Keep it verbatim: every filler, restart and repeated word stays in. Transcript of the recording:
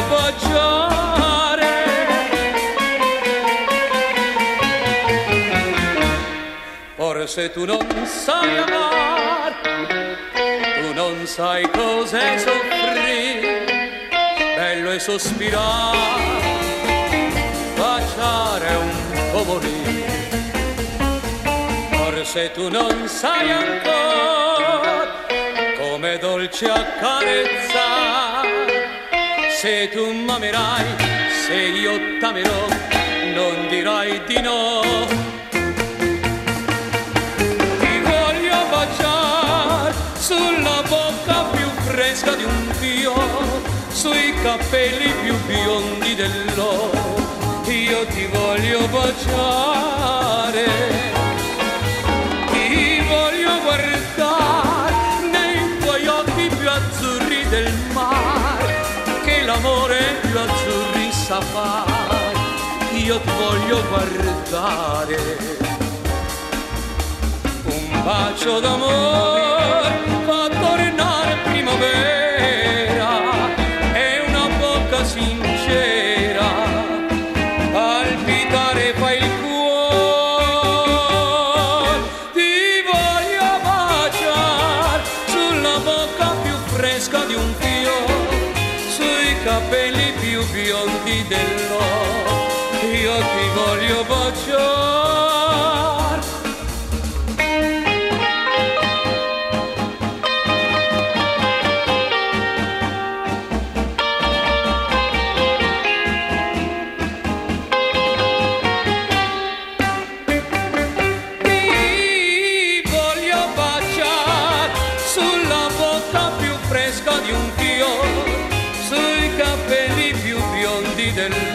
baciare. Forse tu non sai amar, tu non sai cos'è soffrire, bello è sospirare, baciare un po' morire. Forse tu non sai ancora come dolce accarezzare. Se tu m'amerai, se io t'amerò, non dirai di no. Ti voglio baciare sulla bocca più fresca di un fiore, sui capelli più biondi dell'oro. Io ti voglio baciare, ti voglio guardare nei tuoi occhi più azzurri del mare, che l'amore più azzurri sa fare. Io ti voglio guardare, un bacio d'amore fa tornare primavera, è una bocca sincera, palpitare fa il cuore. Ti voglio baciare sulla bocca più fresca di un fiore, sui capelli più biondi dell'oro. Io ti voglio baciare. Ti voglio baciare sulla bocca più fresca di un fiore, sui capelli più biondi del